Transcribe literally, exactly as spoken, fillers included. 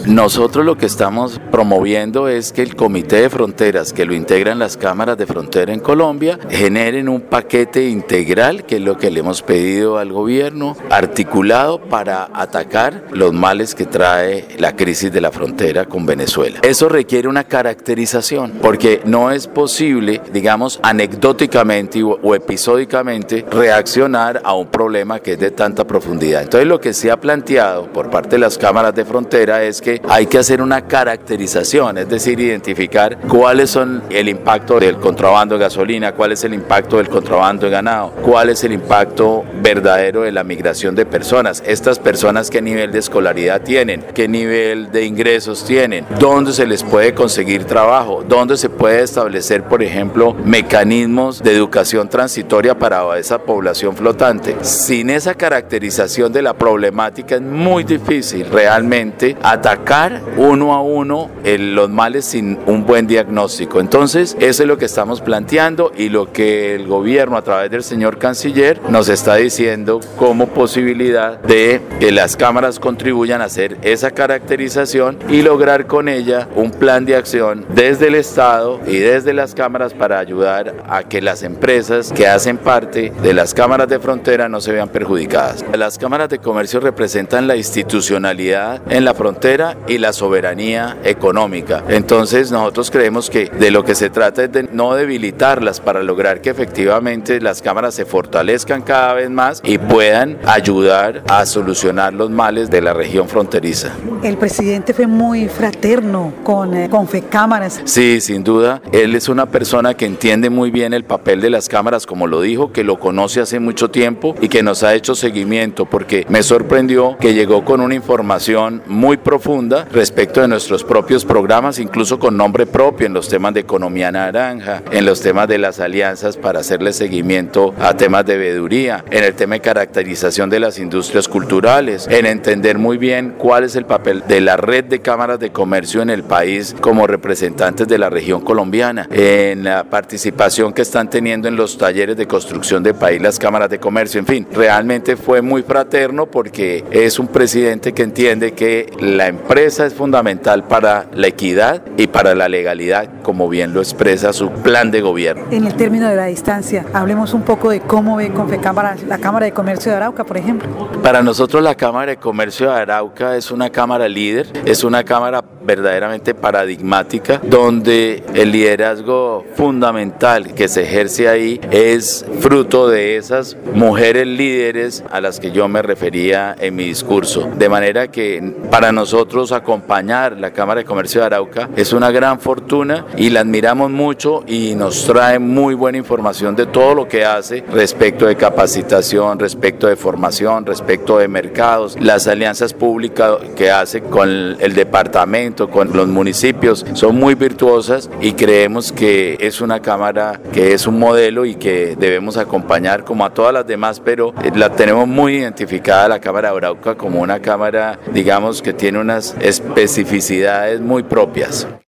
Nosotros lo que estamos promoviendo es que el Comité de Fronteras, que lo integran las cámaras de frontera en Colombia, generen un paquete integral, que es lo que le hemos pedido al gobierno, articulado para atacar los males que trae la crisis de la frontera con Venezuela. Eso requiere una caracterización, porque no es posible, digamos, anecdóticamente o episódicamente reaccionar a un problema que es de tanta profundidad. Entonces, lo que se ha planteado por parte de las cámaras de frontera es que hay que hacer una caracterización, es decir, identificar cuáles son el impacto del contrabando de gasolina, cuál es el impacto del contrabando de ganado, cuál es el impacto verdadero de la migración de personas, estas personas qué nivel de escolaridad tienen, qué nivel de ingresos tienen, dónde se les puede conseguir trabajo, dónde se puede establecer, por ejemplo, mecanismos de educación transitoria para esa población flotante. Sin esa caracterización de la problemática es muy difícil realmente atacar uno a uno el, los males sin un buen diagnóstico. Entonces, eso es lo que estamos planteando y lo que el gobierno a través del señor canciller nos está diciendo como posibilidad de que las cámaras contribuyan a hacer esa caracterización y lograr con ella un plan de acción desde el Estado y desde las cámaras para ayudar a que las empresas que hacen parte de las cámaras de frontera no se vean perjudicadas. Las cámaras de comercio representan la institucionalidad en la frontera y la soberanía económica. Entonces, nosotros creemos que de lo que se trata es de no debilitarlas para lograr que efectivamente las cámaras se fortalezcan cada vez más y puedan ayudar a solucionar los males de la región fronteriza. El presidente fue muy fraterno con eh, Confecámaras. Sí, sin duda. Él es una persona que entiende muy bien el papel de las cámaras, como lo dijo, que lo conoce hace mucho tiempo y que nos ha hecho seguimiento, porque me sorprendió que llegó con una información muy profunda respecto de nuestros propios programas, incluso con nombre propio en los temas de economía naranja, en los temas de las alianzas para hacerle seguimiento a temas de veeduría, en el tema de caracterización de las industrias culturales, en entender muy bien cuál es el papel de la red de cámaras de comercio en el país como representantes de la región colombiana, en la participación que están teniendo en los talleres de construcción de país las cámaras de comercio. En fin, realmente fue muy fraterno porque es un presidente que entiende que la empresa es fundamental para la equidad y para la legalidad, como bien lo expresa su plan de gobierno. En el término de la distancia, hablemos un poco de cómo ve Confecámaras la Cámara de Comercio de Arauca, por ejemplo. Para nosotros la Cámara de Comercio de Arauca es una cámara líder, es una cámara verdaderamente paradigmática, donde el liderazgo fundamental que se ejerce ahí es fruto de esas mujeres líderes a las que yo me refería en mi discurso. De manera que para nosotros acompañar la Cámara de Comercio de Arauca es una gran fortuna y la admiramos mucho y nos trae muy buena información de todo lo que hace respecto de capacitación, respecto de formación, respecto de mercados, las alianzas públicas que hace con el departamento, con los municipios, son muy virtuosas y creemos que es una cámara que es un modelo y que debemos acompañar como a todas las demás, pero la tenemos muy identificada la Cámara de Arauca como una cámara, digamos, que tiene unas especificidades muy propias.